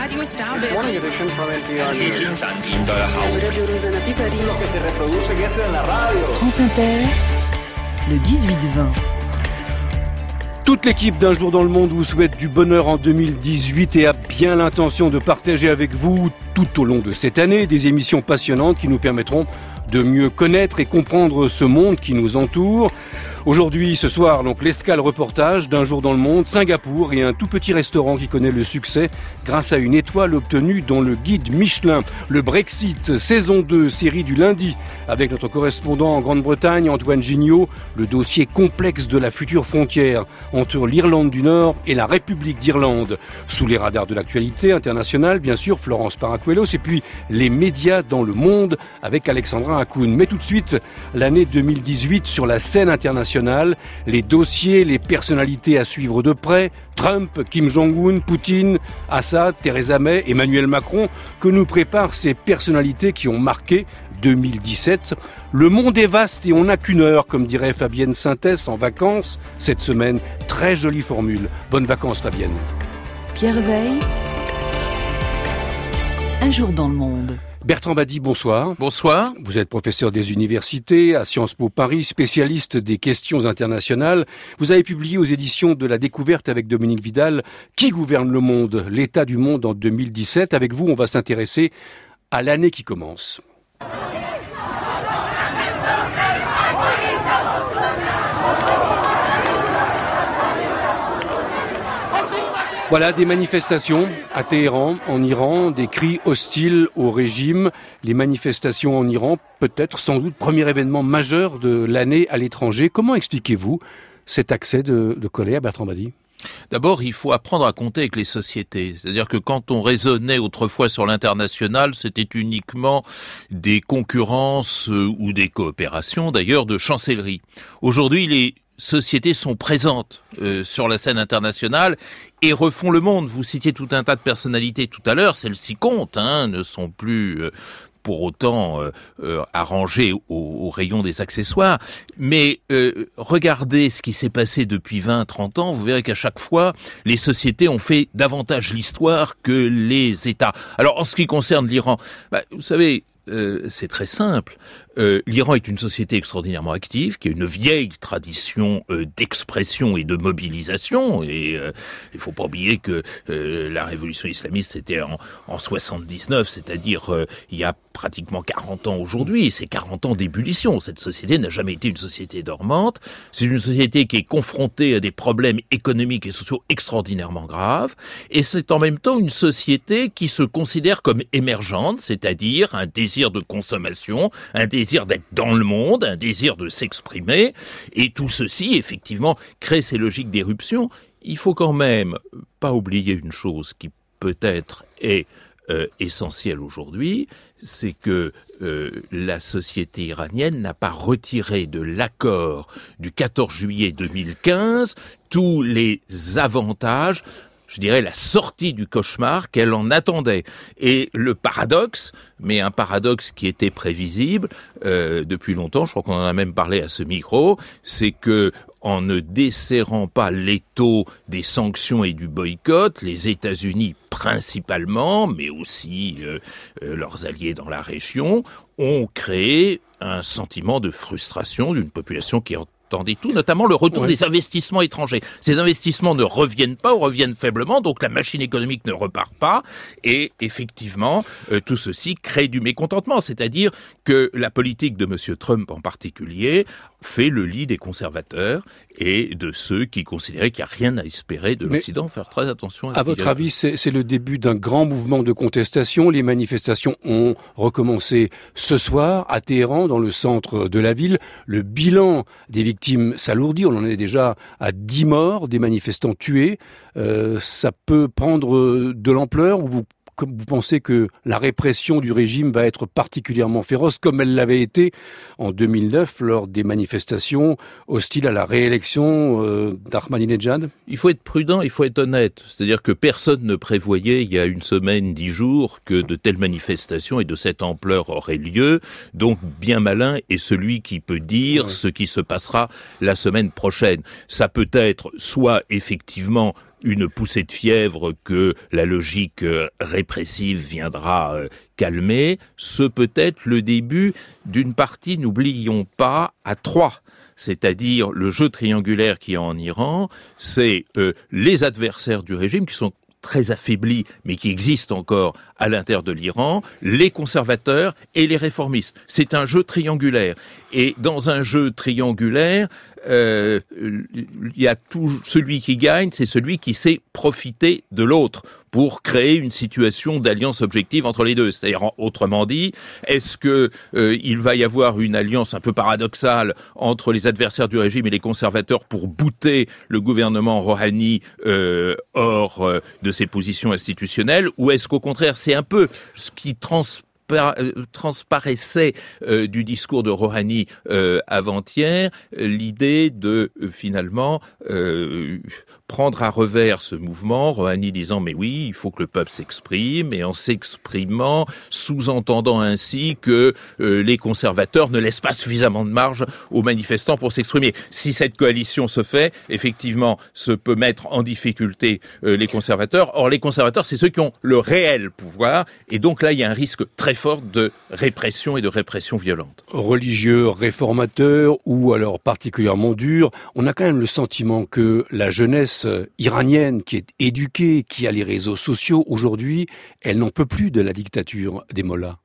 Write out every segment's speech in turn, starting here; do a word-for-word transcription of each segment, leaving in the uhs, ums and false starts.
Radio Starbell. Morning edition from N P R News. France Inter, le dix-huit vingt. Toute l'équipe d'Un jour dans le monde vous souhaite du bonheur en deux mille dix-huit et a bien l'intention de partager avec vous tout au long de cette année des émissions passionnantes qui nous permettront de mieux connaître et comprendre ce monde qui nous entoure. Aujourd'hui, ce soir, donc l'escale reportage d'Un jour dans le monde, Singapour et un tout petit restaurant qui connaît le succès grâce à une étoile obtenue dans le guide Michelin. Le Brexit, saison deux, série du lundi, avec notre correspondant en Grande-Bretagne, Antoine Gignot, le dossier complexe de la future frontière entre l'Irlande du Nord et la République d'Irlande. Sous les radars de l'actualité internationale, bien sûr, Florence Paracuelos, et puis les médias dans le monde avec Alexandra Hakoun. Mais tout de suite, l'année deux mille dix-huit sur la scène internationale, les dossiers, les personnalités à suivre de près, Trump, Kim Jong-un, Poutine, Assad, Theresa May, Emmanuel Macron, que nous préparent ces personnalités qui ont marqué deux mille dix-sept. Le monde est vaste et on n'a qu'une heure, comme dirait Fabienne Sintès en vacances cette semaine. Très jolie formule. Bonnes vacances, Fabienne. Pierre Veille, Un jour dans le monde. Bertrand Badi, bonsoir. Bonsoir. Vous êtes professeur des universités à Sciences Po Paris, spécialiste des questions internationales. Vous avez publié aux éditions de La Découverte avec Dominique Vidal « Qui gouverne le monde ? L'état du monde en deux mille dix-sept ». Avec vous, on va s'intéresser à l'année qui commence. Voilà, des manifestations à Téhéran, en Iran, des cris hostiles au régime. Les manifestations en Iran, peut-être, sans doute, premier événement majeur de l'année à l'étranger. Comment expliquez-vous cet accès de, de colère, Bertrand Badi ? D'abord, il faut apprendre à compter avec les sociétés. C'est-à-dire que quand on raisonnait autrefois sur l'international, c'était uniquement des concurrences ou des coopérations, d'ailleurs, de chancellerie. Aujourd'hui, les sociétés sont présentes euh, sur la scène internationale et refont le monde. Vous citiez tout un tas de personnalités tout à l'heure, celles-ci comptent, hein, ne sont plus euh, pour autant euh, euh, arrangées au, au rayon des accessoires. Mais euh, regardez ce qui s'est passé depuis vingt à trente ans, vous verrez qu'à chaque fois, les sociétés ont fait davantage l'histoire que les États. Alors en ce qui concerne l'Iran, bah, vous savez, Euh, c'est très simple. Euh, L'Iran est une société extraordinairement active, qui a une vieille tradition euh, d'expression et de mobilisation. Et euh, il faut pas oublier que euh, la révolution islamiste, c'était en, en soixante-dix-neuf, c'est-à-dire euh, il y a pratiquement quarante ans aujourd'hui. C'est quarante ans d'ébullition. Cette société n'a jamais été une société dormante. C'est une société qui est confrontée à des problèmes économiques et sociaux extraordinairement graves. Et c'est en même temps une société qui se considère comme émergente, c'est-à-dire un désir de consommation, un désir d'être dans le monde, un désir de s'exprimer, et tout ceci, effectivement, crée ces logiques d'éruption. Il faut quand même pas oublier une chose qui peut-être est euh, essentielle aujourd'hui, c'est que euh, la société iranienne n'a pas retiré de l'accord du quatorze juillet deux mille quinze tous les avantages, je dirais, la sortie du cauchemar qu'elle en attendait. Et le paradoxe, mais un paradoxe qui était prévisible euh, depuis longtemps, je crois qu'on en a même parlé à ce micro, c'est que en ne desserrant pas l'étau des sanctions et du boycott, les États-Unis principalement, mais aussi euh, euh, leurs alliés dans la région, ont créé un sentiment de frustration d'une population qui est attendez tout, notamment le retour oui. des investissements étrangers. Ces investissements ne reviennent pas ou reviennent faiblement, donc la machine économique ne repart pas, et effectivement, euh, tout ceci crée du mécontentement, c'est-à-dire que la politique de M. Trump en particulier fait le lit des conservateurs et de ceux qui considéraient qu'il n'y a rien à espérer de l'Occident. Faire très attention à ce À votre avis, c'est, c'est le début d'un grand mouvement de contestation. Les manifestations ont recommencé ce soir à Téhéran, dans le centre de la ville. Le bilan des victimes s'alourdit. On en est déjà à dix morts, des manifestants tués. Euh, ça peut prendre de l'ampleur ou vous Comme vous pensez que la répression du régime va être particulièrement féroce, comme elle l'avait été en deux mille neuf lors des manifestations hostiles à la réélection euh, d'Ahmadinejad ? Il faut être prudent, il faut être honnête. C'est-à-dire que personne ne prévoyait il y a une semaine, dix jours, que de telles manifestations et de cette ampleur auraient lieu. Donc bien malin est celui qui peut dire ouais. ce qui se passera la semaine prochaine. Ça peut être soit effectivement une poussée de fièvre que la logique euh, répressive viendra euh, calmer. Ce peut être le début d'une partie, n'oublions pas, à trois. C'est-à-dire le jeu triangulaire qui est en Iran, c'est euh, les adversaires du régime qui sont très affaiblis, mais qui existent encore à l'intérieur de l'Iran, les conservateurs et les réformistes. C'est un jeu triangulaire. Et dans un jeu triangulaire, euh, il y a tout, celui qui gagne, c'est celui qui sait profiter de l'autre pour créer une situation d'alliance objective entre les deux. C'est-à-dire, autrement dit, est-ce que euh, il va y avoir une alliance un peu paradoxale entre les adversaires du régime et les conservateurs pour bouter le gouvernement Rouhani euh, hors euh, de ses positions institutionnelles, ou est-ce qu'au contraire, c'est un peu ce qui transparaît transparaissait euh, du discours de Rouhani euh, avant-hier, l'idée de euh, finalement euh, prendre à revers ce mouvement, Rouhani disant mais oui, il faut que le peuple s'exprime, et en s'exprimant, sous-entendant ainsi que euh, les conservateurs ne laissent pas suffisamment de marge aux manifestants pour s'exprimer. Si cette coalition se fait, effectivement, ça peut mettre en difficulté euh, les conservateurs. Or, les conservateurs, c'est ceux qui ont le réel pouvoir, et donc là, il y a un risque très fort de répression et de répression violente. Religieux, réformateurs ou alors particulièrement durs, on a quand même le sentiment que la jeunesse iranienne qui est éduquée, qui a les réseaux sociaux aujourd'hui, elle n'en peut plus de la dictature des mollahs.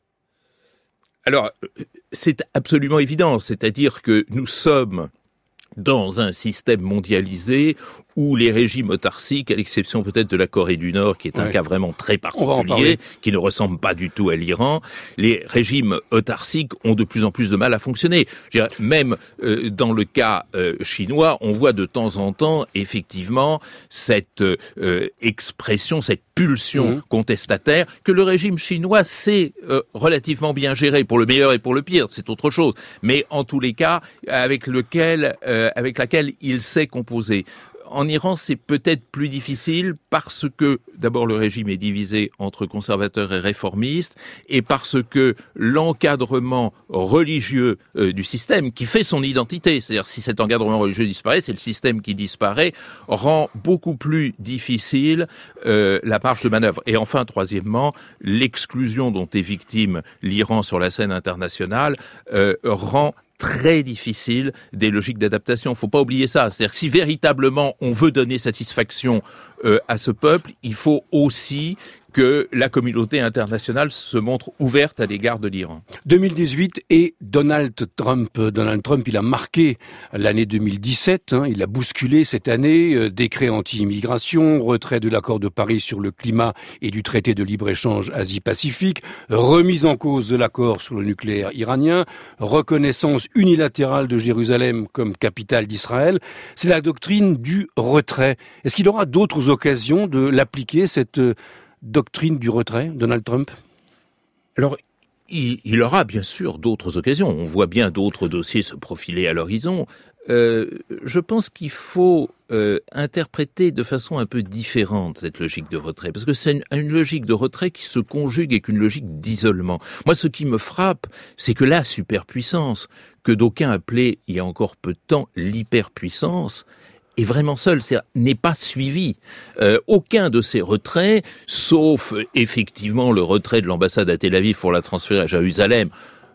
Alors, c'est absolument évident, c'est-à-dire que nous sommes dans un système mondialisé où les régimes autarciques, à l'exception peut-être de la Corée du Nord, qui est un ouais. cas vraiment très particulier, qui ne ressemble pas du tout à l'Iran, les régimes autarciques ont de plus en plus de mal à fonctionner. Je dirais, même euh, dans le cas euh, chinois, on voit de temps en temps, effectivement, cette euh, expression, cette pulsion mmh. contestataire, que le régime chinois sait euh, relativement bien gérer, pour le meilleur et pour le pire, c'est autre chose, mais en tous les cas, avec lequel, euh, avec laquelle il sait composer. En Iran, c'est peut-être plus difficile parce que, d'abord, le régime est divisé entre conservateurs et réformistes, et parce que l'encadrement religieux euh, du système, qui fait son identité, c'est-à-dire si cet encadrement religieux disparaît, c'est le système qui disparaît, rend beaucoup plus difficile euh, la marge de manœuvre. Et enfin, troisièmement, l'exclusion dont est victime l'Iran sur la scène internationale euh, rend très difficile des logiques d'adaptation. Faut pas oublier ça. C'est-à-dire que si véritablement on veut donner satisfaction euh, à ce peuple, il faut aussi que la communauté internationale se montre ouverte à l'égard de l'Iran. deux mille dix-huit et Donald Trump. Donald Trump, il a marqué l'année deux mille dix-sept, hein, il a bousculé cette année, euh, décret anti-immigration, retrait de l'accord de Paris sur le climat et du traité de libre-échange Asie-Pacifique, remise en cause de l'accord sur le nucléaire iranien, reconnaissance unilatérale de Jérusalem comme capitale d'Israël. C'est la doctrine du retrait. Est-ce qu'il aura d'autres occasions de l'appliquer, cette euh, doctrine du retrait, Donald Trump? Alors, il, il aura bien sûr d'autres occasions. On voit bien d'autres dossiers se profiler à l'horizon. Euh, je pense qu'il faut euh, interpréter de façon un peu différente cette logique de retrait, parce que c'est une, une logique de retrait qui se conjugue avec une logique d'isolement. Moi, ce qui me frappe, c'est que la superpuissance, que d'aucuns appelaient il y a encore peu de temps l'hyperpuissance, est vraiment seul, c'est-à-dire n'est pas suivi. Euh, aucun de ces retraits, sauf effectivement le retrait de l'ambassade à Tel Aviv pour la transférer à Jérusalem,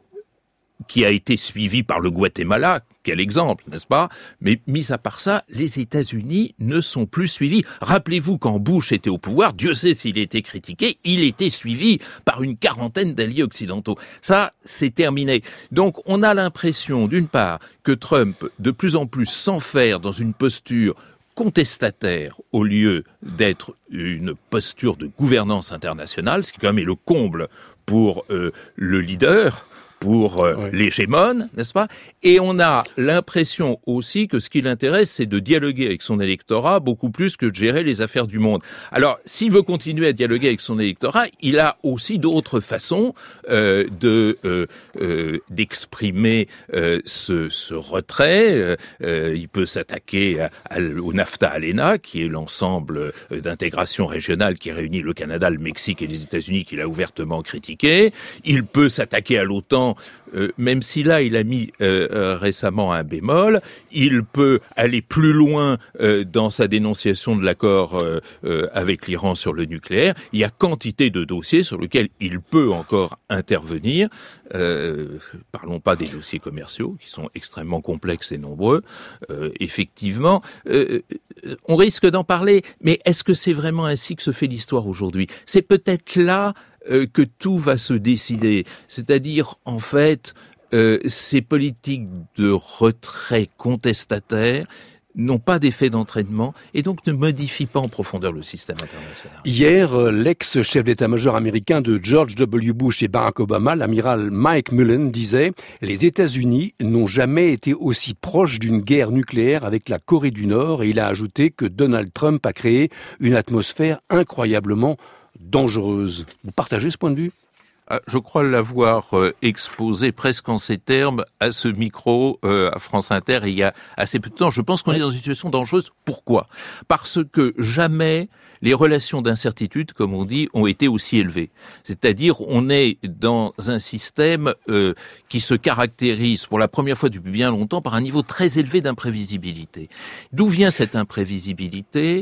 qui a été suivi par le Guatemala, quel exemple, n'est-ce pas? Mais mis à part ça, les États-Unis ne sont plus suivis. Rappelez-vous, quand Bush était au pouvoir, Dieu sait s'il était critiqué, il était suivi par une quarantaine d'alliés occidentaux. Ça, c'est terminé. Donc, on a l'impression, d'une part, que Trump, de plus en plus, s'enferre dans une posture contestataire au lieu d'être une posture de gouvernance internationale, ce qui quand même est le comble pour euh, le leader, pour euh, oui. l'hégémone, n'est-ce pas? Et on a l'impression aussi que ce qui l'intéresse, c'est de dialoguer avec son électorat beaucoup plus que de gérer les affaires du monde. Alors, s'il veut continuer à dialoguer avec son électorat, il a aussi d'autres façons euh, de euh, euh, d'exprimer euh, ce, ce retrait. Euh, il peut s'attaquer à, à, au NAFTA-ALENA, qui est l'ensemble d'intégration régionale qui réunit le Canada, le Mexique et les États-Unis, qu'il a ouvertement critiqué. Il peut s'attaquer à l'OTAN, effectivement, euh, même si là il a mis euh, euh, récemment un bémol, il peut aller plus loin euh, dans sa dénonciation de l'accord euh, euh, avec l'Iran sur le nucléaire. Il y a quantité de dossiers sur lesquels il peut encore intervenir. Euh, parlons pas des dossiers commerciaux qui sont extrêmement complexes et nombreux. Euh, effectivement, euh, on risque d'en parler, mais est-ce que c'est vraiment ainsi que se fait l'histoire aujourd'hui ? C'est peut-être là euh, que tout va se décider. C'est-à-dire, en fait, euh, ces politiques de retrait contestataire n'ont pas d'effet d'entraînement et donc ne modifient pas en profondeur le système international. Hier, l'ex-chef d'état-major américain de George W. Bush et Barack Obama, l'amiral Mike Mullen, disait « Les États-Unis n'ont jamais été aussi proches d'une guerre nucléaire avec la Corée du Nord » et il a ajouté que Donald Trump a créé une atmosphère incroyablement dangereuse. Vous partagez ce point de vue ? Je crois l'avoir euh, exposé presque en ces termes à ce micro euh, à France Inter il y a assez peu de temps. Je pense qu'on est dans une situation dangereuse. Pourquoi ? Parce que jamais les relations d'incertitude, comme on dit, ont été aussi élevées. C'est-à-dire, on est dans un système euh, qui se caractérise pour la première fois depuis bien longtemps par un niveau très élevé d'imprévisibilité. D'où vient cette imprévisibilité ?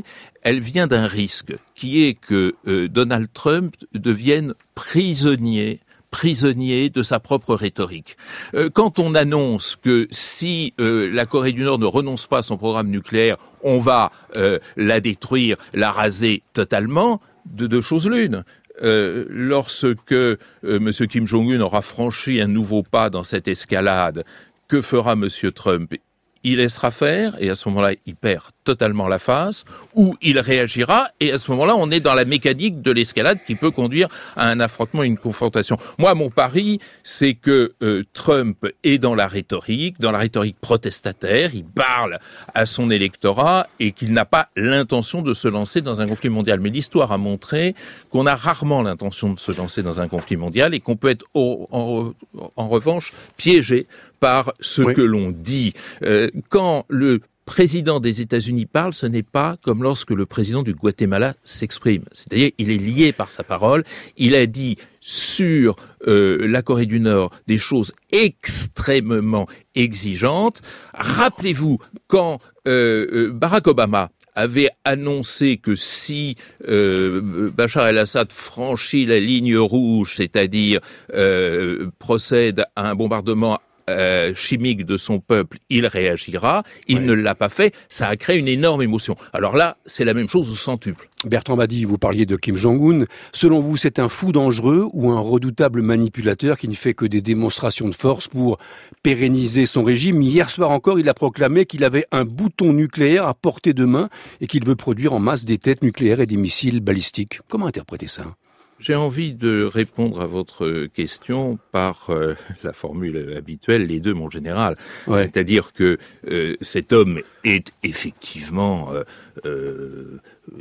Elle vient d'un risque qui est que euh, Donald Trump devienne prisonnier prisonnier de sa propre rhétorique. Euh, quand on annonce que si euh, la Corée du Nord ne renonce pas à son programme nucléaire, on va euh, la détruire, la raser totalement, de deux choses l'une. Euh, lorsque euh, M. Kim Jong-un aura franchi un nouveau pas dans cette escalade, que fera M. Trump ? Il laissera faire, et à ce moment-là, il perd totalement la face, ou il réagira, et à ce moment-là, on est dans la mécanique de l'escalade qui peut conduire à un affrontement, une confrontation. Moi, mon pari, c'est que euh, Trump est dans la rhétorique, dans la rhétorique protestataire, il parle à son électorat, et qu'il n'a pas l'intention de se lancer dans un conflit mondial. Mais l'histoire a montré qu'on a rarement l'intention de se lancer dans un conflit mondial, et qu'on peut être, au, en, en revanche, piégé par ce oui. que l'on dit. Euh, quand le président des États-Unis parle, ce n'est pas comme lorsque le président du Guatemala s'exprime. C'est-à-dire, il est lié par sa parole. Il a dit sur euh, la Corée du Nord des choses extrêmement exigeantes. Rappelez-vous, quand euh, Barack Obama avait annoncé que si euh, Bachar el-Assad franchit la ligne rouge, c'est-à-dire euh, procède à un bombardement Euh, chimique de son peuple, il réagira. Il ouais. ne l'a pas fait. Ça a créé une énorme émotion. Alors là, c'est la même chose au centuple. Bertrand Badi, vous parliez de Kim Jong-un. Selon vous, c'est un fou dangereux ou un redoutable manipulateur qui ne fait que des démonstrations de force pour pérenniser son régime ? Hier soir encore, il a proclamé qu'il avait un bouton nucléaire à portée de main et qu'il veut produire en masse des têtes nucléaires et des missiles balistiques. Comment interpréter ça ? J'ai envie de répondre à votre question par euh, la formule habituelle, les deux, mon général. Ouais. C'est-à-dire que euh, cet homme est effectivement euh, euh,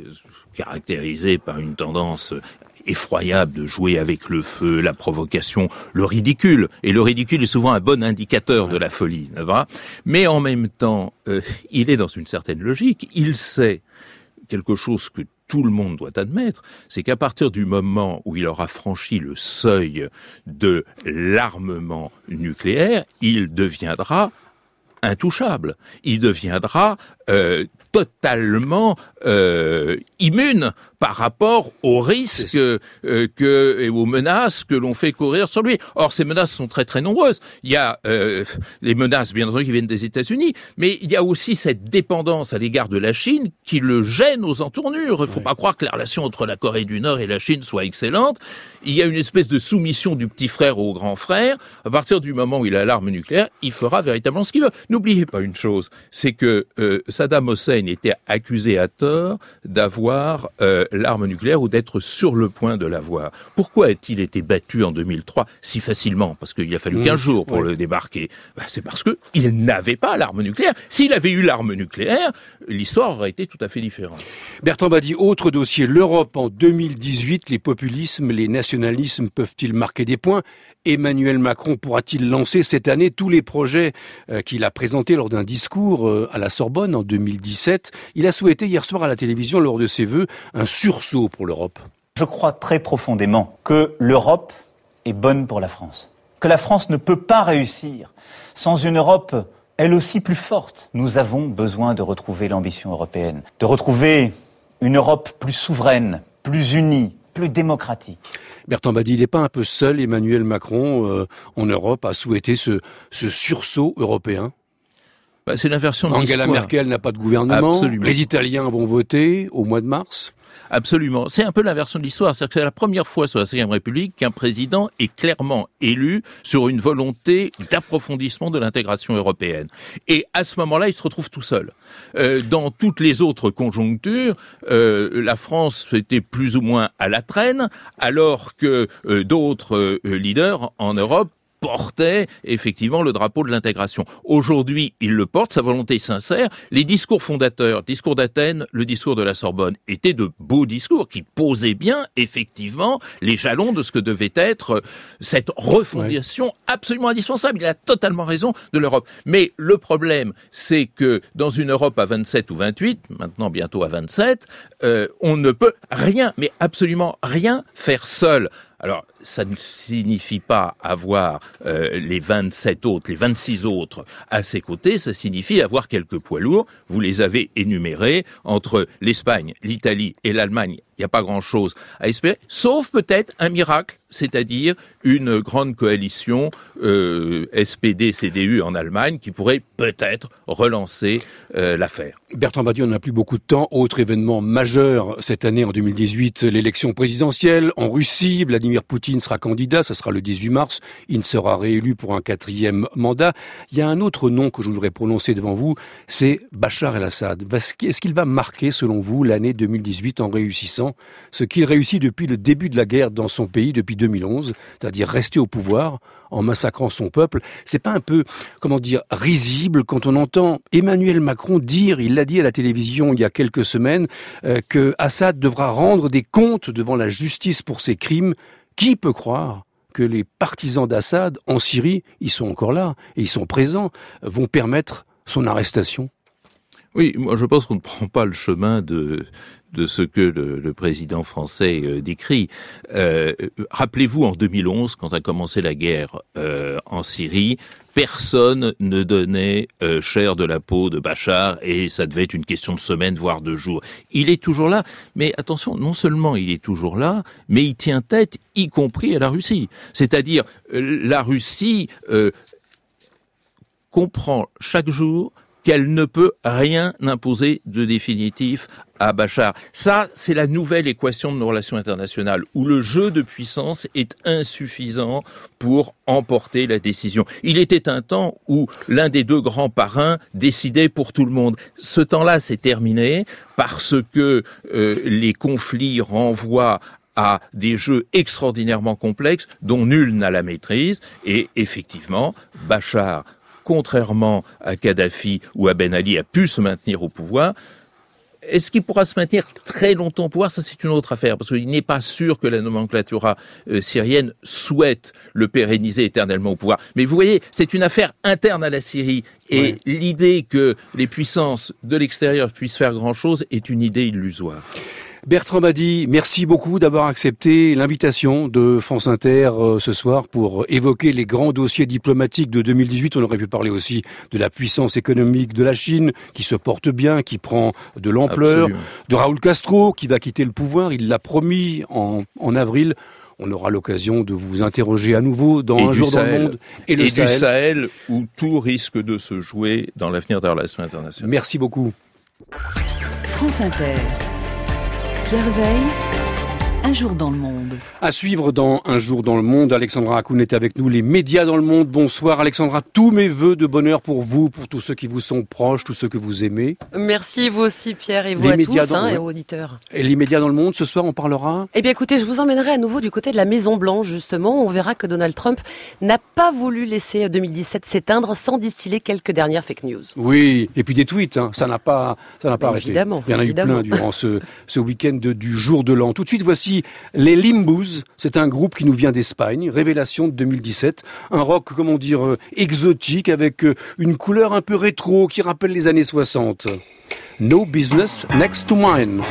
caractérisé par une tendance effroyable de jouer avec le feu, la provocation, le ridicule. Et le ridicule est souvent un bon indicateur de la folie, n'est-ce pas ? Mais en même temps, euh, il est dans une certaine logique. Il sait quelque chose que tout le monde doit admettre, c'est qu'à partir du moment où il aura franchi le seuil de l'armement nucléaire, il deviendra intouchable. Il deviendra euh, totalement euh, immune par rapport aux risques euh, que, et aux menaces que l'on fait courir sur lui. Or, ces menaces sont très très nombreuses. Il y a euh, les menaces, bien entendu, qui viennent des États-Unis, mais il y a aussi cette dépendance à l'égard de la Chine qui le gêne aux entournures. Il ne faut ouais. pas croire que la relation entre la Corée du Nord et la Chine soit excellente. Il y a une espèce de soumission du petit frère au grand frère. À partir du moment où il a l'arme nucléaire, il fera véritablement ce qu'il veut. N'oubliez pas une chose, c'est que euh, Saddam Hussein était accusé à tort d'avoir euh, l'arme nucléaire ou d'être sur le point de l'avoir. Pourquoi a-t-il été battu en deux mille trois si facilement ? Parce qu'il a fallu mmh, quinze jours pour ouais. le débarquer. Ben, c'est parce qu'il n'avait pas l'arme nucléaire. S'il avait eu l'arme nucléaire, l'histoire aurait été tout à fait différente. Bertrand Badi, autre dossier, l'Europe en deux mille dix-huit, les populismes, les nationalismes peuvent-ils marquer des points ? Emmanuel Macron pourra-t-il lancer cette année tous les projets euh, qu'il a présentés lors d'un discours euh, à la Sorbonne en deux mille dix-sept ? Il a souhaité hier soir à la télévision, lors de ses vœux, un sursaut pour l'Europe. Je crois très profondément que l'Europe est bonne pour la France. que la France ne peut pas réussir sans une Europe elle aussi plus forte. Nous avons besoin de retrouver l'ambition européenne, de retrouver une Europe plus souveraine, plus unie, plus démocratique. Bertrand Badi, il n'est pas un peu seul, Emmanuel Macron, euh, en Europe, à souhaiter ce, ce sursaut européen? Bah, c'est l'inversion de l'histoire. Angela Merkel n'a pas de gouvernement. Absolument. Les Italiens vont voter au mois de mars. Absolument. C'est un peu l'inversion de l'histoire. C'est-à-dire que c'est la première fois sous la cinquième République qu'un président est clairement élu sur une volonté d'approfondissement de l'intégration européenne. Et à ce moment-là, il se retrouve tout seul. Euh, dans toutes les autres conjonctures, euh, la France était plus ou moins à la traîne, alors que euh, d'autres euh, leaders en Europe portait effectivement le drapeau de l'intégration. Aujourd'hui, il le porte, sa volonté est sincère. Les discours fondateurs, discours d'Athènes, le discours de la Sorbonne, étaient de beaux discours qui posaient bien, effectivement, les jalons de ce que devait être cette refondation ouais. absolument indispensable. Il a totalement raison de l'Europe. Mais le problème, c'est que dans une Europe à vingt-sept ou vingt-huit, maintenant bientôt à vingt-sept, euh, on ne peut rien, mais absolument rien faire seul. Alors, ça ne signifie pas avoir euh, les vingt-sept autres, les vingt-six autres à ses côtés, ça signifie avoir quelques poids lourds. Vous les avez énumérés, entre l'Espagne, l'Italie et l'Allemagne, il n'y a pas grand-chose à espérer, sauf peut-être un miracle, c'est-à-dire une grande coalition euh, S P D C D U en Allemagne qui pourrait peut-être relancer euh, l'affaire. Bertrand Badi, on n'a plus beaucoup de temps. Autre événement majeur cette année, en deux mille dix-huit, l'élection présidentielle en Russie. Vladimir Poutine sera candidat, ce sera le dix-huit mars. Il sera réélu pour un quatrième mandat. Il y a un autre nom que je voudrais prononcer devant vous, c'est Bachar el-Assad. Est-ce qu'il va marquer, selon vous, l'année deux mille dix-huit en réussissant ce qu'il réussit depuis le début de la guerre dans son pays, depuis deux mille onze, c'est-à-dire rester au pouvoir en massacrant son peuple? C'est pas un peu, comment dire, risible quand on entend Emmanuel Macron dire, il l'a dit à la télévision il y a quelques semaines, euh, que Assad devra rendre des comptes devant la justice pour ses crimes. Qui peut croire que les partisans d'Assad en Syrie, ils sont encore là et ils sont présents, vont permettre son arrestation? Oui, moi je pense qu'on ne prend pas le chemin de de ce que le, le président français euh, décrit. Euh, rappelez-vous, en deux mille onze, quand a commencé la guerre euh, en Syrie, personne ne donnait euh, chair de la peau de Bachar et ça devait être une question de semaines, voire de jours. Il est toujours là, mais attention, non seulement il est toujours là, mais il tient tête, y compris à la Russie. C'est-à-dire, euh, la Russie euh, comprend chaque jour qu'elle ne peut rien imposer de définitif à Bachar. Ça, c'est la nouvelle équation de nos relations internationales, où le jeu de puissance est insuffisant pour emporter la décision. Il était un temps où l'un des deux grands parrains décidait pour tout le monde. Ce temps-là, c'est terminé parce que euh, les conflits renvoient à des jeux extraordinairement complexes dont nul n'a la maîtrise. Et effectivement, Bachar, contrairement à Kadhafi ou à Ben Ali, a pu se maintenir au pouvoir. Est-ce qu'il pourra se maintenir très longtemps au pouvoir? Ça, c'est une autre affaire, parce qu'il n'est pas sûr que la nomenclatura euh, syrienne souhaite le pérenniser éternellement au pouvoir. Mais vous voyez, c'est une affaire interne à la Syrie. Et oui. L'idée que les puissances de l'extérieur puissent faire grand-chose est une idée illusoire. Bertrand Badi, merci beaucoup d'avoir accepté l'invitation de France Inter euh, ce soir pour évoquer les grands dossiers diplomatiques de deux mille dix-huit. On aurait pu parler aussi de la puissance économique de la Chine, qui se porte bien, qui prend de l'ampleur, Absolument. de Raúl Castro, qui va quitter le pouvoir. Il l'a promis en, en avril. On aura l'occasion de vous interroger à nouveau dans et un jour Sahel. dans le monde. Et, le et Sahel. du Sahel, où tout risque de se jouer dans l'avenir des relations internationales. Merci beaucoup. France Inter. Pierre Veille, Un jour dans le monde. À suivre dans Un jour dans le monde, Alexandra Hakoun est avec nous, les médias dans le monde. Bonsoir Alexandra, tous mes vœux de bonheur pour vous, pour tous ceux qui vous sont proches, tous ceux que vous aimez. Merci, vous aussi Pierre, et vous les à tous dans, hein, ouais. et aux auditeurs. Et les médias dans le monde, ce soir on parlera ? Eh bien écoutez, je vous emmènerai à nouveau du côté de la Maison Blanche justement. On verra que Donald Trump n'a pas voulu laisser deux mille dix-sept s'éteindre sans distiller quelques dernières fake news. Oui, et puis des tweets, hein. ça n'a pas, ça n'a pas arrêté. Évidemment. Il y en a évidemment. eu plein durant ce, ce week-end de, du jour de l'an. Tout de suite, voici les Limbus. C'est un groupe qui nous vient d'Espagne, révélation de deux mille dix-sept. Un rock, comment dire, euh, exotique, avec euh, une couleur un peu rétro qui rappelle les années soixante. No business next to mine.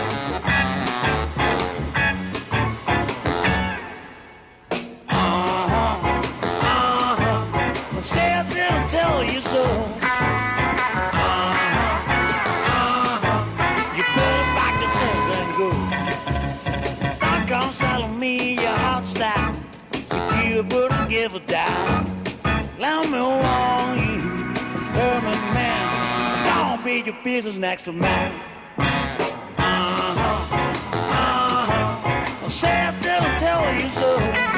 selling me your hot style. You wouldn't give a damn. Let me warn you, Herman man, don't be your business next to mine. Uh-huh, uh-huh. Say I didn't tell you so.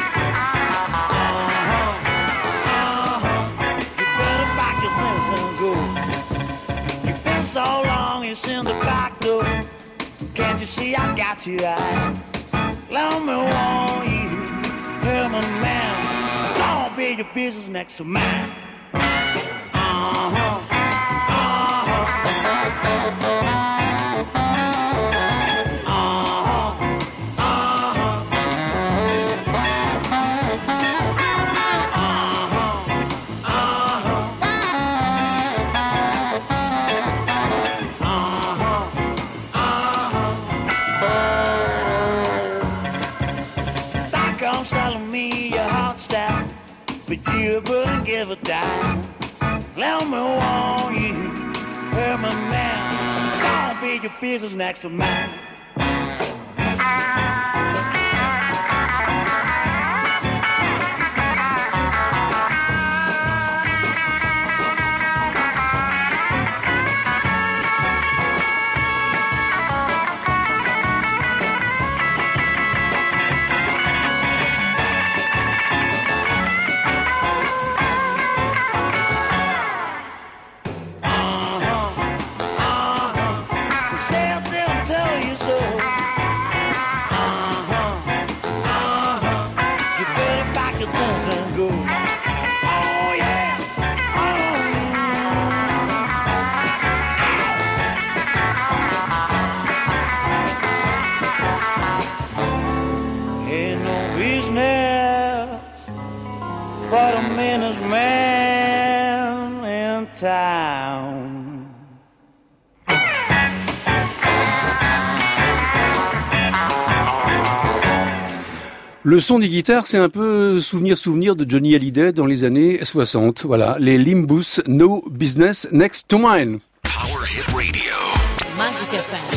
Uh-huh, uh-huh. You better back your things and go. You've been so long, it's in the back door. Can't you see I got your eyes? Let me warn you, Herman man, don't be your business next to mine. Uh-huh, you wouldn't give a dime. Let me warn you, Herman man, don't be your business next to mine. But a meanest man in town. Le son des guitares, c'est un peu souvenir-souvenir de Johnny Hallyday dans les années soixante. Voilà, les Limbus, No Business Next to Mine. Power Hit Radio. Magic F M.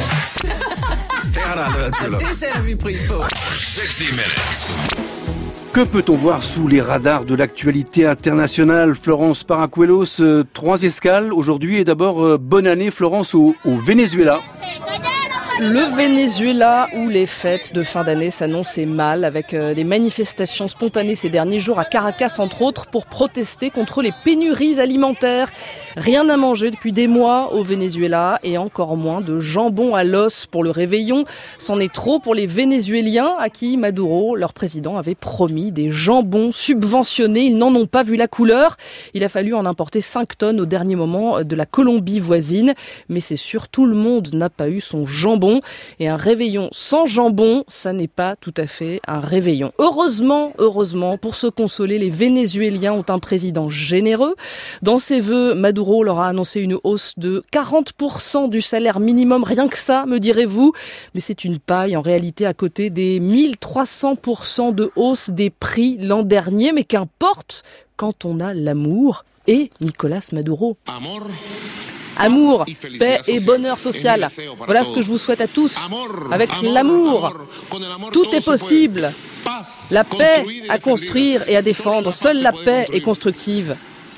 sixty minutes. Que peut-on voir sous les radars de l'actualité internationale? Florence Paracuelos, euh, trois escales aujourd'hui. Et d'abord, euh, bonne année Florence au, au Venezuela. Le Venezuela où les fêtes de fin d'année s'annonçaient mal avec euh, des manifestations spontanées ces derniers jours à Caracas entre autres pour protester contre les pénuries alimentaires. Rien à manger depuis des mois au Venezuela et encore moins de jambon à l'os pour le réveillon. C'en est trop pour les Vénézuéliens à qui Maduro, leur président, avait promis des jambons subventionnés. Ils n'en ont pas vu la couleur. Il a fallu en importer cinq tonnes au dernier moment de la Colombie voisine. Mais c'est sûr, tout le monde n'a pas eu son jambon. Et un réveillon sans jambon, ça n'est pas tout à fait un réveillon. Heureusement, heureusement, pour se consoler, les Vénézuéliens ont un président généreux. Dans ses vœux, Maduro leur a annoncé une hausse de quarante pour cent du salaire minimum. Rien que ça, me direz-vous. Mais c'est une paille en réalité à côté des mille trois cents pour cent de hausse des prix l'an dernier. Mais qu'importe quand on a l'amour et Nicolas Maduro. Amor. Amour, paix et bonheur social. Voilà ce que je vous souhaite à tous. Avec l'amour, tout est possible. La paix à construire et à défendre. Seule la paix est constructive.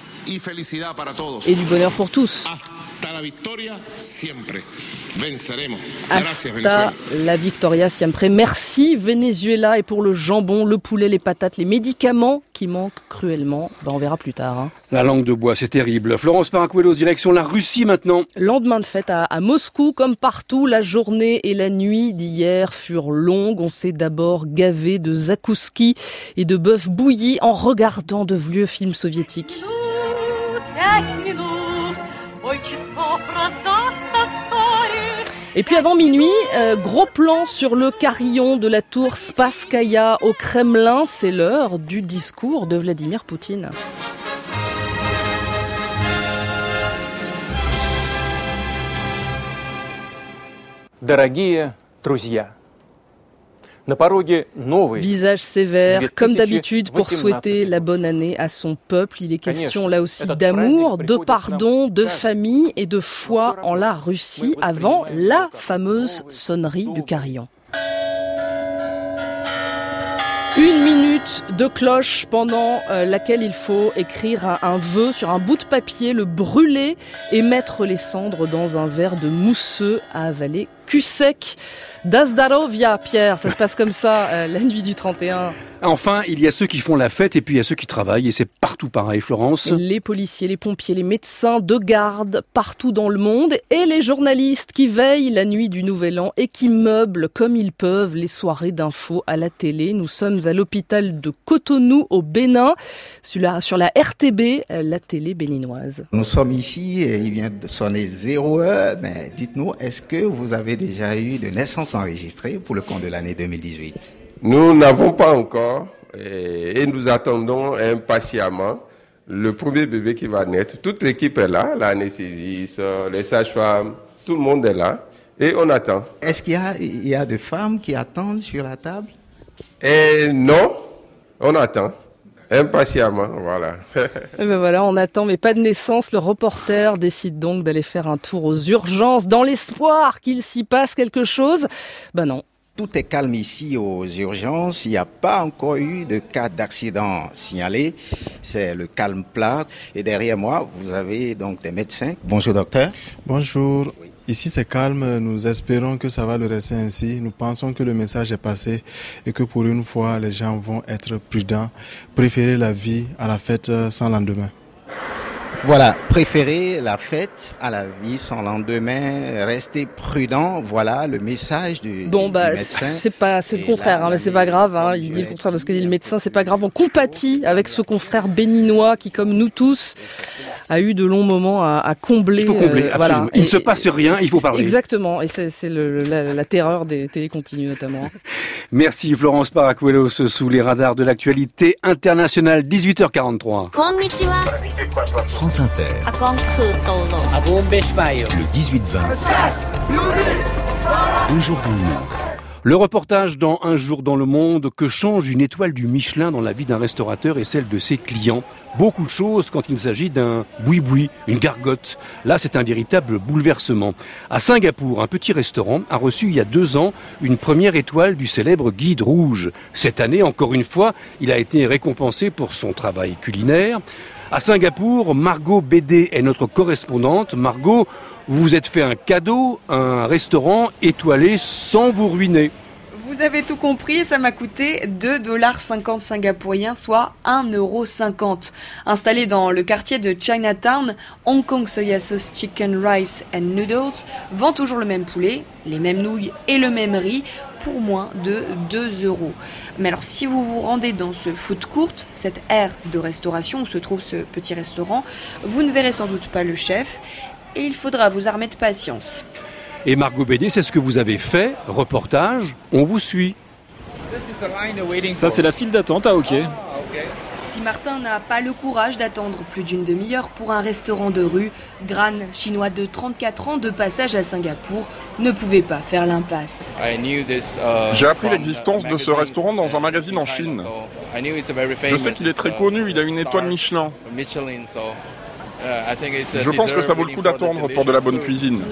Et du bonheur pour tous. Hasta la victoria siempre. Merci Venezuela. Et pour le jambon, le poulet, les patates, les médicaments qui manquent cruellement, ben on verra plus tard. Hein. La langue de bois, c'est terrible. Florence Paracuelos, direction la Russie maintenant. Lendemain de fête à, à Moscou, comme partout, la journée et la nuit d'hier furent longues. On s'est d'abord gavé de zakouski et de bœuf bouilli en regardant de vieux films soviétiques. Et puis avant minuit, euh, gros plan sur le carillon de la tour Spasskaya au Kremlin. C'est l'heure du discours de Vladimir Poutine. Дорогие друзья, на пороге новый. Visage sévère, comme d'habitude, pour souhaiter la bonne année à son peuple. Il est question là aussi d'amour, de pardon, de famille et de foi en la Russie avant la fameuse sonnerie du carillon. Une minute de cloche pendant euh, laquelle il faut écrire un, un vœu sur un bout de papier, le brûler et mettre les cendres dans un verre de mousseux à avaler cul sec. Dazdarovia, Pierre, ça se passe comme ça euh, la nuit du trente et un. Enfin, il y a ceux qui font la fête et puis il y a ceux qui travaillent et c'est partout pareil, Florence. Les policiers, les pompiers, les médecins de garde partout dans le monde et les journalistes qui veillent la nuit du Nouvel An et qui meublent comme ils peuvent les soirées d'infos à la télé. Nous sommes à l'hôpital de Cotonou au Bénin, sur la, sur la R T B, la télé béninoise. Nous sommes ici et il vient de sonner zéro heure, mais dites-nous, est-ce que vous avez déjà eu de naissance enregistrée pour le compte de l'année deux mille dix-huit? Nous n'avons pas encore et nous attendons impatiemment le premier bébé qui va naître. Toute l'équipe est là, l'anesthésiste, les sages-femmes, tout le monde est là et on attend. Est-ce qu'il y a, il y a des femmes qui attendent sur la table? Et non, on attend. Impatiemment, voilà. Et ben voilà, on attend, mais pas de naissance. Le reporter décide donc d'aller faire un tour aux urgences dans l'espoir qu'il s'y passe quelque chose. Ben non. Tout est calme ici aux urgences. Il n'y a pas encore eu de cas d'accident signalé. C'est le calme plat. Et derrière moi, vous avez donc des médecins. Bonjour docteur. Bonjour. Ici c'est calme, nous espérons que ça va le rester ainsi. Nous pensons que le message est passé et que pour une fois les gens vont être prudents, préférer la vie à la fête sans lendemain. Voilà, préférer la fête à la vie sans lendemain, rester prudent, voilà le message du, bon, du, bah, du médecin. C'est pas, c'est le contraire, hein, mais c'est pas grave, hein, il dit le contraire de ce que dit le médecin, c'est pas grave, on compatit avec ce confrère béninois qui, comme nous tous, a eu de longs moments à, à combler. Il faut combler, euh, absolument. Voilà. Il ne et, se passe rien, il faut parler. Exactement, et c'est, c'est le, la, la terreur des télécontinues notamment. Merci Florence Paracuelos sous les radars de l'actualité internationale, dix-huit heures quarante-trois. France Inter. Le dix-huit vingt. Un jour dans le monde. Le reportage dans Un jour dans le monde, que change une étoile du Michelin dans la vie d'un restaurateur et celle de ses clients. Beaucoup de choses quand il s'agit d'un boui-boui, une gargote. Là, c'est un véritable bouleversement. À Singapour, un petit restaurant a reçu il y a deux ans une première étoile du célèbre Guide Rouge. Cette année, encore une fois, il a été récompensé pour son travail culinaire. À Singapour, Margot Bédé est notre correspondante. Margot, vous vous êtes fait un cadeau, un restaurant étoilé sans vous ruiner. Vous avez tout compris, ça m'a coûté deux dollars cinquante singapouriens, soit un euro cinquante. Installé dans le quartier de Chinatown, Hong Kong Soya Sauce Chicken Rice and Noodles vend toujours le même poulet, les mêmes nouilles et le même riz pour moins de deux euros. Mais alors si vous vous rendez dans ce food court, cette aire de restauration où se trouve ce petit restaurant, vous ne verrez sans doute pas le chef et il faudra vous armer de patience. Et Margot Bédé, c'est ce que vous avez fait, reportage, on vous suit. Ça c'est la file d'attente à OK. Si Martin n'a pas le courage d'attendre plus d'une demi-heure pour un restaurant de rue, Gran, chinois de trente-quatre ans de passage à Singapour, ne pouvait pas faire l'impasse. J'ai appris l'existence de ce restaurant dans un magazine en Chine. Je sais qu'il est très connu, il a une étoile Michelin. Je pense que ça vaut le coup d'attendre pour de la bonne cuisine.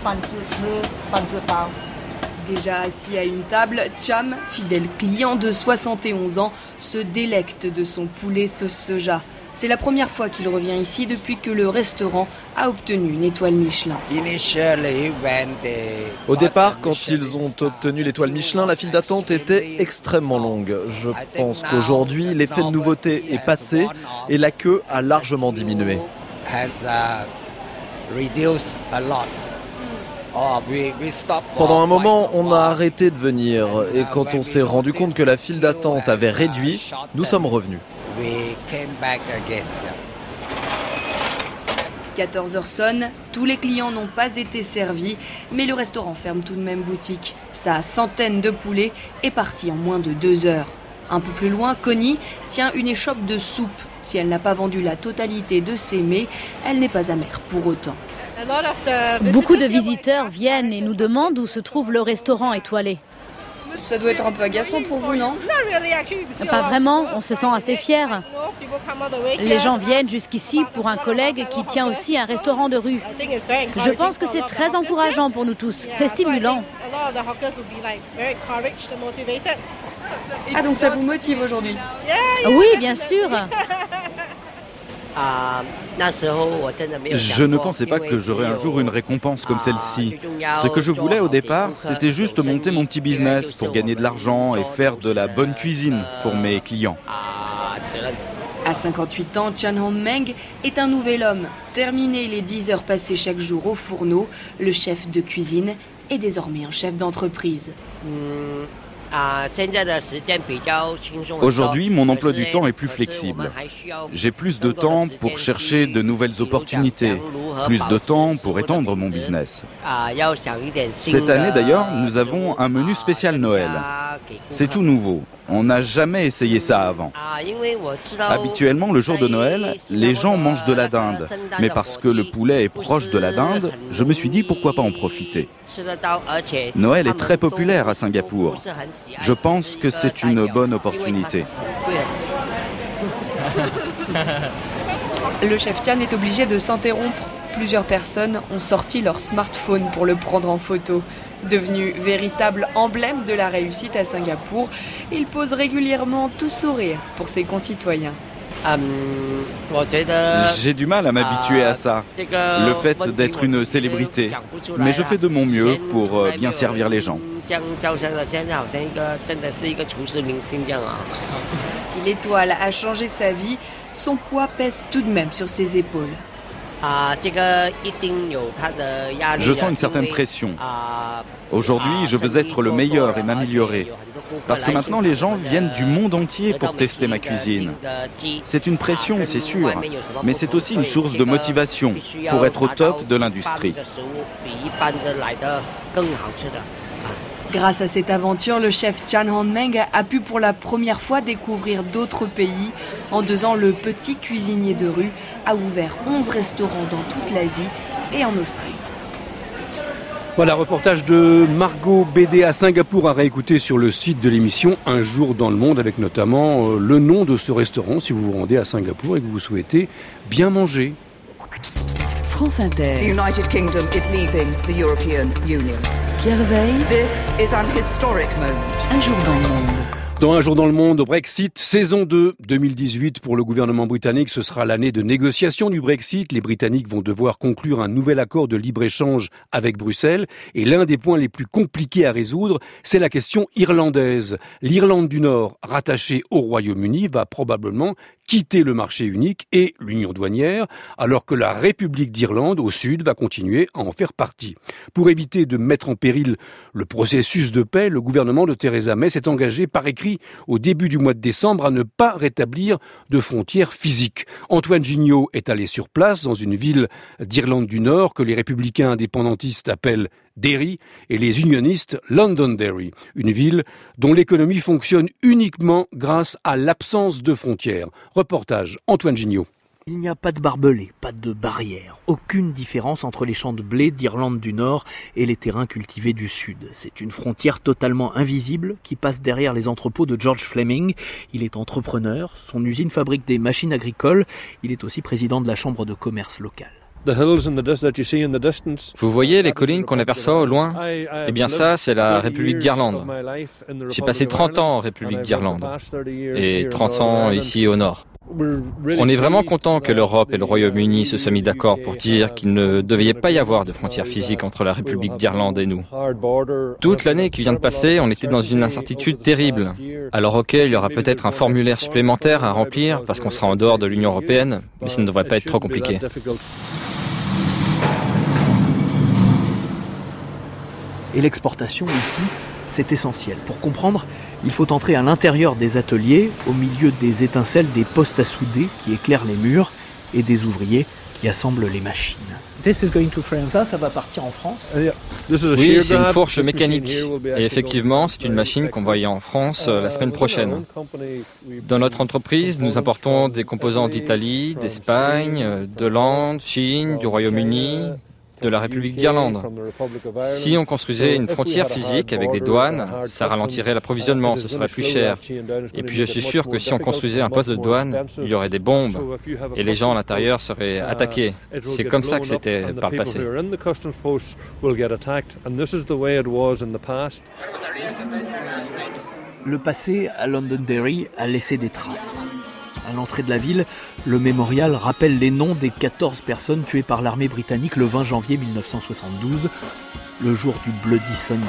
Déjà assis à une table, Cham, fidèle client de soixante et onze ans, se délecte de son poulet sauce soja. C'est la première fois qu'il revient ici depuis que le restaurant a obtenu une étoile Michelin. Au départ, quand ils ont obtenu l'étoile Michelin, la file d'attente était extrêmement longue. Je pense qu'aujourd'hui, l'effet de nouveauté est passé et la queue a largement diminué. Pendant un moment, on a arrêté de venir et quand on s'est rendu compte que la file d'attente avait réduit, nous sommes revenus. quatorze heures sonnent, tous les clients n'ont pas été servis, mais le restaurant ferme tout de même boutique. Sa centaine de poulets est partie en moins de deux heures. Un peu plus loin, Connie tient une échoppe de soupe. Si elle n'a pas vendu la totalité de ses mets, elle n'est pas amère pour autant. Beaucoup de visiteurs viennent et nous demandent où se trouve le restaurant étoilé. Ça doit être un peu agaçant pour vous, non? Pas vraiment, on se sent assez fiers. Les gens viennent jusqu'ici pour un collègue qui tient aussi un restaurant de rue. Je pense que c'est très encourageant pour nous tous, c'est stimulant. Ah, donc ça vous motive aujourd'hui? Oui, bien sûr. Je ne pensais pas que j'aurais un jour une récompense comme celle-ci. Ce que je voulais au départ, c'était juste monter mon petit business pour gagner de l'argent et faire de la bonne cuisine pour mes clients. À cinquante-huit ans, Chan Hon-meng est un nouvel homme. Terminé les dix heures passées chaque jour au fourneau, le chef de cuisine est désormais un chef d'entreprise. Aujourd'hui, mon emploi du temps est plus flexible. J'ai plus de temps pour chercher de nouvelles opportunités, plus de temps pour étendre mon business. Cette année d'ailleurs, nous avons un menu spécial Noël. C'est tout nouveau. On n'a jamais essayé ça avant. Habituellement, le jour de Noël, les gens mangent de la dinde. Mais parce que le poulet est proche de la dinde, je me suis dit pourquoi pas en profiter. Noël est très populaire à Singapour. Je pense que c'est une bonne opportunité. Le chef Chan est obligé de s'interrompre. Plusieurs personnes ont sorti leur smartphone pour le prendre en photo. Devenu véritable emblème de la réussite à Singapour, il pose régulièrement tout sourire pour ses concitoyens. J'ai du mal à m'habituer à ça, le fait d'être une célébrité. Mais je fais de mon mieux pour bien servir les gens. Si l'étoile a changé sa vie, son poids pèse tout de même sur ses épaules. Je sens une certaine pression. Aujourd'hui, je veux être le meilleur et m'améliorer. Parce que maintenant, les gens viennent du monde entier pour tester ma cuisine. C'est une pression, c'est sûr, mais c'est aussi une source de motivation pour être au top de l'industrie. Grâce à cette aventure, le chef Chan Hon-meng a pu pour la première fois découvrir d'autres pays. En deux ans, le petit cuisinier de rue a ouvert onze restaurants dans toute l'Asie et en Australie. Voilà, reportage de Margot Bédé à Singapour à réécouter sur le site de l'émission Un jour dans le monde, avec notamment euh, le nom de ce restaurant si vous vous rendez à Singapour et que vous souhaitez bien manger. France Inter. The United Kingdom is leaving the European Union. Pierre Veille. This is an historic moment. Un jour dans le monde. Dans Un jour dans le monde, Brexit, saison deux, deux mille dix-huit pour le gouvernement britannique, ce sera l'année de négociation du Brexit. Les Britanniques vont devoir conclure un nouvel accord de libre-échange avec Bruxelles. Et l'un des points les plus compliqués à résoudre, c'est la question irlandaise. L'Irlande du Nord, rattachée au Royaume-Uni, va probablement quitter le marché unique et l'union douanière, alors que la République d'Irlande, au sud, va continuer à en faire partie. Pour éviter de mettre en péril le processus de paix, le gouvernement de Theresa May s'est engagé par écrit au début du mois de décembre à ne pas rétablir de frontières physiques. Antoine Gignot est allé sur place dans une ville d'Irlande du Nord que les républicains indépendantistes appellent Derry et les unionistes Londonderry, une ville dont l'économie fonctionne uniquement grâce à l'absence de frontières. Reportage Antoine Gignot. Il n'y a pas de barbelés, pas de barrières, aucune différence entre les champs de blé d'Irlande du Nord et les terrains cultivés du Sud. C'est une frontière totalement invisible qui passe derrière les entrepôts de George Fleming. Il est entrepreneur, son usine fabrique des machines agricoles, il est aussi président de la chambre de commerce locale. Vous voyez les collines qu'on aperçoit au loin? Eh bien ça, c'est la République d'Irlande. J'ai passé trente ans en République d'Irlande et trente ans ici au nord. On est vraiment content que l'Europe et le Royaume-Uni se soient mis d'accord pour dire qu'il ne devait pas y avoir de frontières physiques entre la République d'Irlande et nous. Toute l'année qui vient de passer, on était dans une incertitude terrible. Alors ok, il y aura peut-être un formulaire supplémentaire à remplir parce qu'on sera en dehors de l'Union européenne, mais ça ne devrait pas être trop compliqué. Et l'exportation ici, c'est essentiel. Pour comprendre, il faut entrer à l'intérieur des ateliers, au milieu des étincelles des postes à souder qui éclairent les murs et des ouvriers qui assemblent les machines. Ça, ça va partir en France? Oui, c'est une fourche mécanique. Et effectivement, c'est une machine qu'on va y en France la semaine prochaine. Dans notre entreprise, nous importons des composants d'Italie, d'Espagne, de l'Inde, Chine, du Royaume-Uni, de la République d'Irlande. Si on construisait une frontière physique avec des douanes, ça ralentirait l'approvisionnement, ce serait plus cher. Et puis je suis sûr que si on construisait un poste de douane, il y aurait des bombes et les gens à l'intérieur seraient attaqués. C'est comme ça que c'était par le passé. Le passé à Londonderry a laissé des traces. À l'entrée de la ville, le mémorial rappelle les noms des quatorze personnes tuées par l'armée britannique le vingt janvier mille neuf cent soixante-douze, le jour du Bloody Sunday.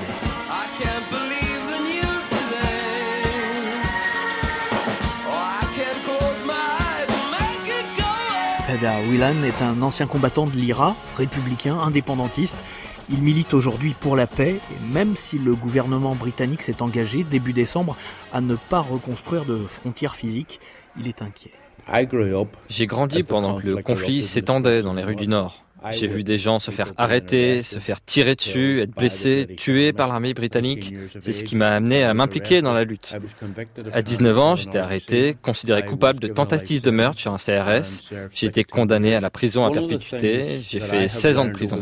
Peadar Whelan est un ancien combattant de l'I R A, républicain, indépendantiste. Il milite aujourd'hui pour la paix, et même si le gouvernement britannique s'est engagé début décembre à ne pas reconstruire de frontières physiques, il est inquiet. J'ai grandi pendant que le conflit s'étendait dans les rues du Nord. J'ai vu des gens se faire arrêter, se faire tirer dessus, être blessés, tués par l'armée britannique. C'est ce qui m'a amené à m'impliquer dans la lutte. À dix-neuf ans, j'étais arrêté, considéré coupable de tentative de meurtre sur un C R S. J'ai été condamné à la prison à perpétuité. J'ai fait seize ans de prison.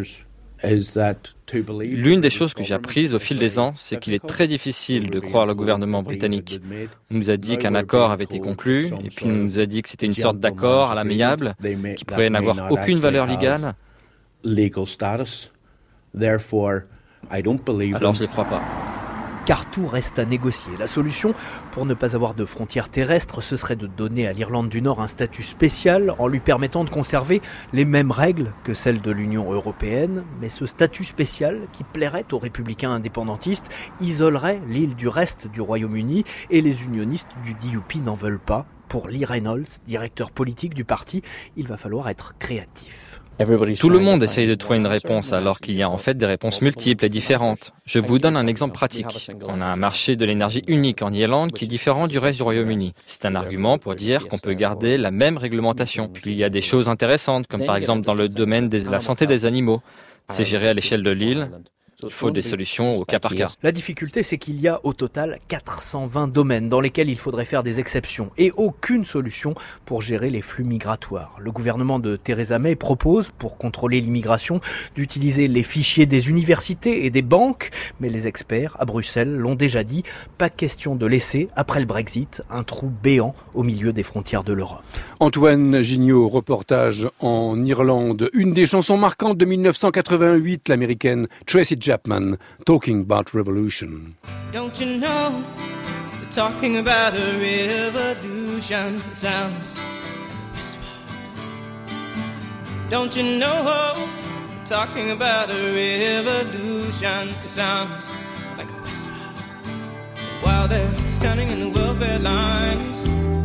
L'une des choses que j'ai apprises au fil des ans, c'est qu'il est très difficile de croire le gouvernement britannique. On nous a dit qu'un accord avait été conclu, et puis on nous a dit que c'était une sorte d'accord à l'amiable, qui pourrait n'avoir aucune valeur légale. Alors je ne les crois pas. Car tout reste à négocier. La solution, pour ne pas avoir de frontières terrestres, ce serait de donner à l'Irlande du Nord un statut spécial en lui permettant de conserver les mêmes règles que celles de l'Union européenne. Mais ce statut spécial, qui plairait aux républicains indépendantistes, isolerait l'île du reste du Royaume-Uni et les unionistes du D U P n'en veulent pas. Pour Lee Reynolds, directeur politique du parti, il va falloir être créatif. Tout le monde essaye de trouver une réponse alors qu'il y a en fait des réponses multiples et différentes. Je vous donne un exemple pratique. On a un marché de l'énergie unique en Irlande qui est différent du reste du Royaume-Uni. C'est un argument pour dire qu'on peut garder la même réglementation. Puis il y a des choses intéressantes comme par exemple dans le domaine de la santé des animaux. C'est géré à l'échelle de l'île. Il faut des solutions au cas par cas. La difficulté, c'est qu'il y a au total quatre cent vingt domaines dans lesquels il faudrait faire des exceptions et aucune solution pour gérer les flux migratoires. Le gouvernement de Theresa May propose, pour contrôler l'immigration, d'utiliser les fichiers des universités et des banques, mais les experts à Bruxelles l'ont déjà dit, pas question de laisser, après le Brexit, un trou béant au milieu des frontières de l'Europe. Antoine Gignot, reportage en Irlande. Une des chansons marquantes de mille neuf cent quatre-vingt-huit, l'américaine Tracy Chapman, Talking About Revolution. Don't you know, talking about a revolution sounds like a whisper. Don't you know, talking about a revolution sounds like a whisper. While they're standing in the welfare lines,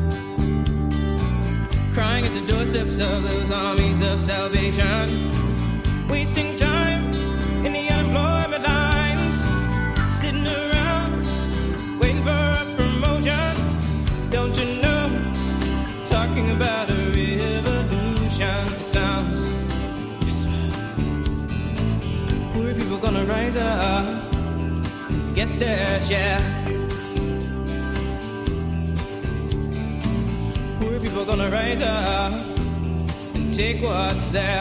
crying at the doorsteps of those armies of salvation, wasting time in the unemployment lines, sitting around waiting for a promotion. Don't you know, talking about a revolution sounds whisper. Poor people gonna rise up and get their share. Poor people gonna rise up and take what's theirs.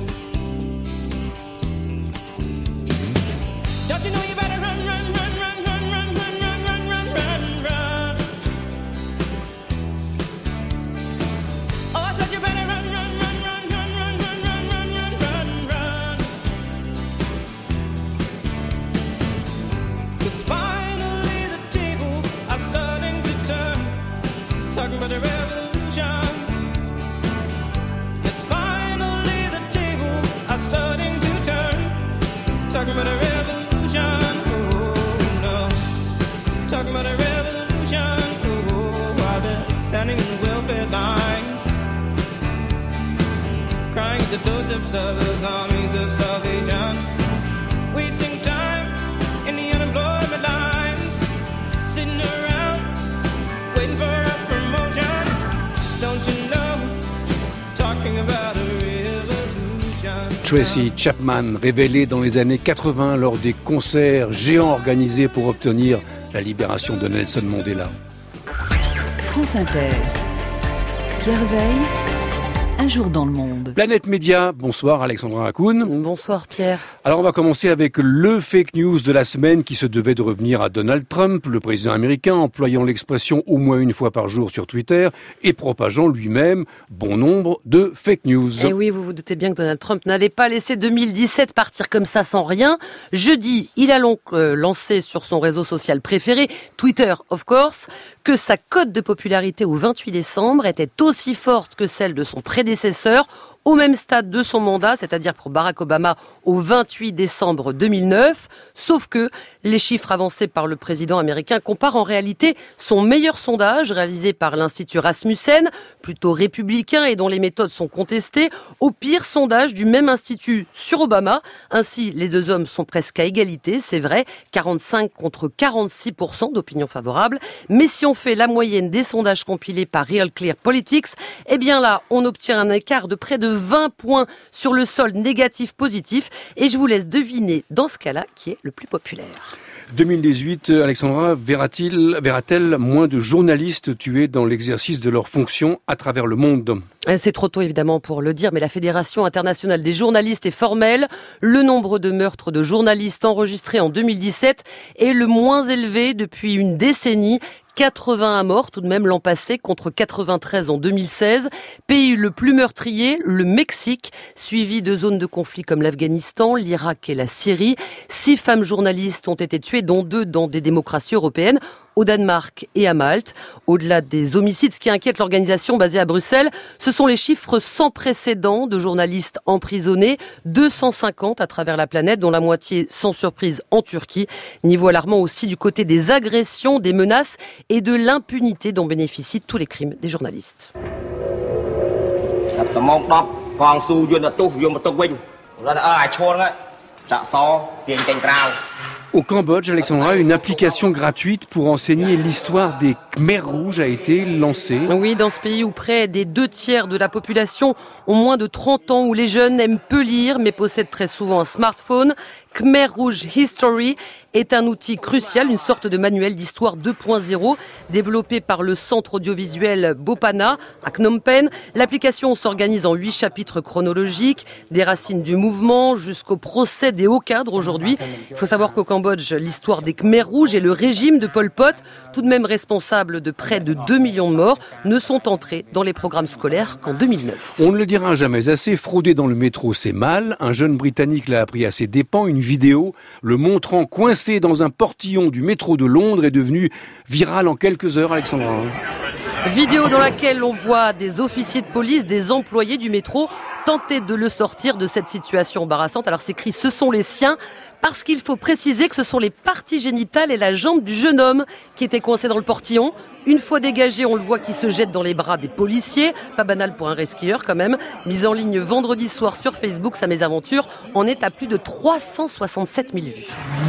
Don't you know you better run, run, run, run, run, run, run, run, run, run, run, run. Oh, I said you better run, run, run, run, run, run, run, run, run, run, run. 'Cause finally the tables are starting to turn, talking about a revolution. 'Cause finally the tables are starting to turn, talking about a revolution. Talking about a revolution, oh, while they're standing in the welfare lines, crying at the doorsteps of those armies of salvation, wasting time in the unemployment lines, sitting around waiting for a promotion. Don't you know, talking about a revolution. Tracy Chapman, révélée dans les années quatre-vingts lors des concerts géants organisés pour obtenir la libération de Nelson Mandela. France Inter. Pierre Veille, Un jour dans le monde. Planète Média, bonsoir Alexandra Hakoun. Bonsoir Pierre. Alors on va commencer avec le fake news de la semaine qui se devait de revenir à Donald Trump, le président américain, employant l'expression au moins une fois par jour sur Twitter et propageant lui-même bon nombre de fake news. Et oui, vous vous doutez bien que Donald Trump n'allait pas laisser deux mille dix-sept partir comme ça sans rien. Jeudi, il a donc euh, lancé sur son réseau social préféré, Twitter of course, que sa cote de popularité au vingt-huit décembre était aussi forte que celle de son prédécesseur au même stade de son mandat, c'est-à-dire pour Barack Obama au vingt-huit décembre deux mille neuf, sauf que les chiffres avancés par le président américain comparent en réalité son meilleur sondage réalisé par l'Institut Rasmussen, plutôt républicain et dont les méthodes sont contestées, au pire sondage du même institut sur Obama. Ainsi, les deux hommes sont presque à égalité, c'est vrai, quarante-cinq contre quarante-six pour cent d'opinion favorable, mais si on fait la moyenne des sondages compilés par Real Clear Politics, eh bien là, on obtient un écart de près de vingt points sur le solde négatif-positif, et je vous laisse deviner dans ce cas-là qui est le plus populaire. deux mille dix-huit, Alexandra, verra-t-il, verra-t-elle moins de journalistes tués dans l'exercice de leurs fonctions à travers le monde ? C'est trop tôt évidemment pour le dire, mais la Fédération internationale des journalistes est formelle. Le nombre de meurtres de journalistes enregistrés en deux mille dix-sept est le moins élevé depuis une décennie. quatre-vingt-un morts tout de même l'an passé contre quatre-vingt-treize en deux mille seize. Pays le plus meurtrier, le Mexique, suivi de zones de conflit comme l'Afghanistan, l'Irak et la Syrie. Six femmes journalistes ont été tuées, dont deux dans des démocraties européennes, au Danemark et à Malte. Au-delà des homicides, ce qui inquiète l'organisation basée à Bruxelles, ce sont les chiffres sans précédent de journalistes emprisonnés, deux cent cinquante à travers la planète, dont la moitié sans surprise en Turquie. Niveau alarmant aussi du côté des agressions, des menaces et de l'impunité dont bénéficient tous les crimes des journalistes. Au Cambodge, Alexandra, une application gratuite pour enseigner l'histoire des Khmers rouges a été lancée. Oui, dans ce pays où près des deux tiers de la population ont moins de trente ans, où les jeunes aiment peu lire mais possèdent très souvent un smartphone, Khmer Rouge History est un outil crucial, une sorte de manuel d'histoire deux point zéro développé par le centre audiovisuel Bopana à Phnom Penh. L'application s'organise en huit chapitres chronologiques, des racines du mouvement jusqu'au procès des hauts cadres aujourd'hui. Il faut savoir qu'au Cambodge, l'histoire des Khmers rouges et le régime de Pol Pot, tout de même responsable de près de deux millions de morts, ne sont entrés dans les programmes scolaires qu'en deux mille neuf. On ne le dira jamais assez, frauder dans le métro c'est mal. Un jeune Britannique l'a appris à ses dépens. Une vidéo le montrant coincé dans un portillon du métro de Londres est devenue virale en quelques heures, Alexandra. Vidéo dans laquelle on voit des officiers de police, des employés du métro tenter de le sortir de cette situation embarrassante. Alors c'est écrit « ce sont les siens » parce qu'il faut préciser que ce sont les parties génitales et la jambe du jeune homme qui étaient coincés dans le portillon. Une fois dégagé, on le voit qui se jette dans les bras des policiers. Pas banal pour un rescueur quand même. Mise en ligne vendredi soir sur Facebook, sa mésaventure en est à plus de trois cent soixante-sept mille vues.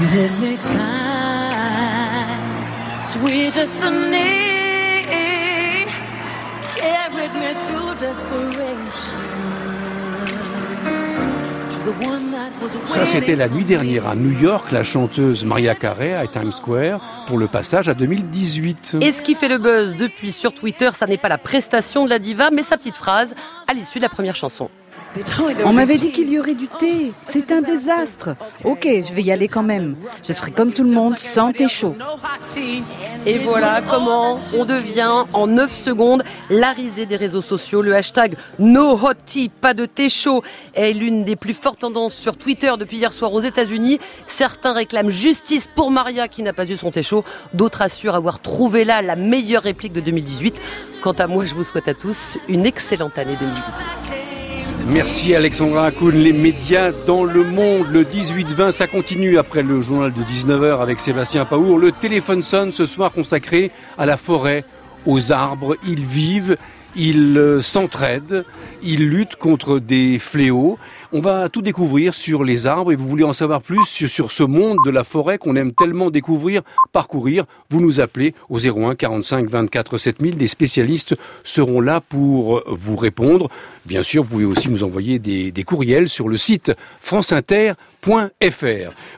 Ça, c'était la nuit dernière à New York, la chanteuse Mariah Carey à Times Square pour le passage à deux mille dix-huit. Et ce qui fait le buzz depuis sur Twitter, ça n'est pas la prestation de la diva, mais sa petite phrase à l'issue de la première chanson. On m'avait dit qu'il y aurait du thé. C'est un désastre. Ok, je vais y aller quand même. Je serai comme tout le monde, sans thé chaud. Et voilà comment on devient en neuf secondes la risée des réseaux sociaux. Le hashtag No Hot Tea, pas de thé chaud, est l'une des plus fortes tendances sur Twitter depuis hier soir aux États-Unis. Certains réclament justice pour Maria qui n'a pas eu son thé chaud. D'autres assurent avoir trouvé là la meilleure réplique de deux mille dix-huit. Quant à moi, je vous souhaite à tous une excellente année deux mille dix-huit. Merci Alexandra Hakoun. Les médias dans le monde, le dix-huit vingt, ça continue après le journal de dix-neuf heures avec Sébastien Paour. Le téléphone sonne ce soir consacré à la forêt, aux arbres. Ils vivent, ils s'entraident, ils luttent contre des fléaux. On va tout découvrir sur les arbres et vous voulez en savoir plus sur, sur ce monde de la forêt qu'on aime tellement découvrir, parcourir. Vous nous appelez au zéro un quarante-cinq vingt-quatre sept mille. Des spécialistes seront là pour vous répondre. Bien sûr, vous pouvez aussi nous envoyer des, des courriels sur le site franceinter point f r.